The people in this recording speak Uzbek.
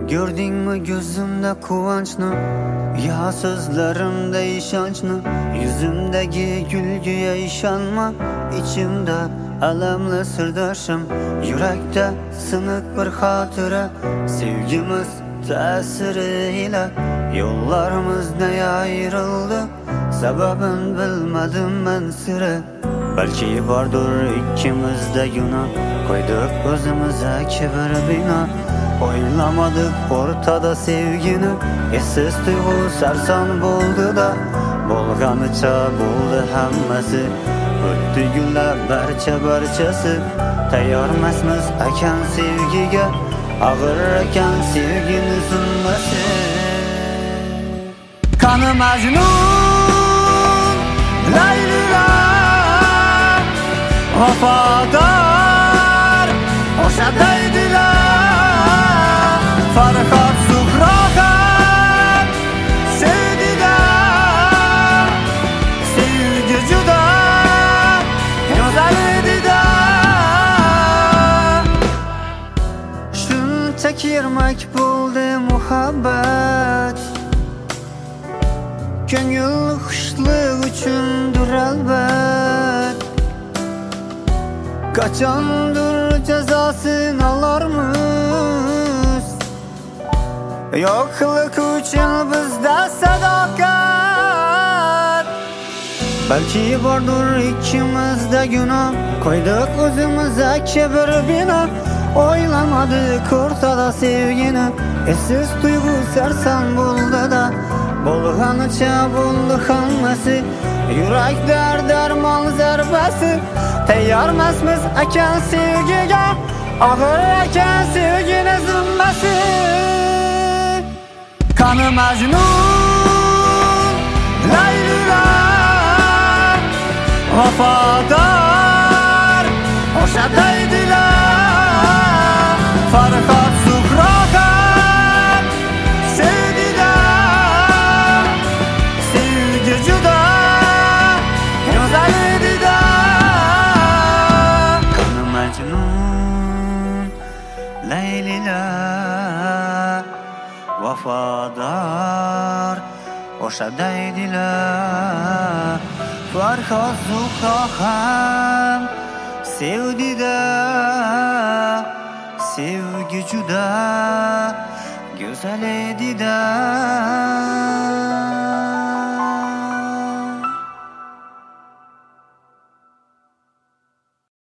Gördingmi gözümde kuvonchni, ya so'zlarimda ishonchni, yuzimdagi kulguga ishonma, ichimda alamli sirdoshim, yurakda siniq bir xotira, sevgimiz ta'siriyle yollarımız ne ayrıldı, sababını bilmedim ben sira. Belki vardır ikimizde günah, koyduk özümüze kibir bina. Oylamadık ortada sevgini, essiz tuyg'u sarson bo'ldi da, bo'lganicha bo'ldi hammasi. O'tdi yillar barchasi, tayyormasmiz ekan sevgiga, og'ir ekan sevgini zimmasi. Qani Majnun, Layla, vafodor o'shadaydilar. Farhod Zuhro ham sevdida, sevgi juda go'zal edida. Shunchaki irmak bo'ldi muhabbat, ko'ngil xushlik uchundir albat. Qachondir jazosini olarmiz, yo'qlik uchun bizda sadoqat. Balki bordir ikkimizda gunoh, qo'ydik o'zimizga kibr bino. O'ylamadik o'rtada sevgini, essiz tuyg'u sarson bo'ldi da, bo'lganicha bo'ldi hammasi. Yurak darmon zarbasi, tayyormasmiz ekan sevgiga, og'ir ekan sevgini zimmasi. Qani Majnun, Layla, vafodor o'shadaydilar. Farhod Zuhro ham sevdida, sevgi juda go'zal edida. Qani Majnun, Layla, vafodor o'shadaydilar. Farhod Zuhro ham sevdida, sevgi juda go'zal edida.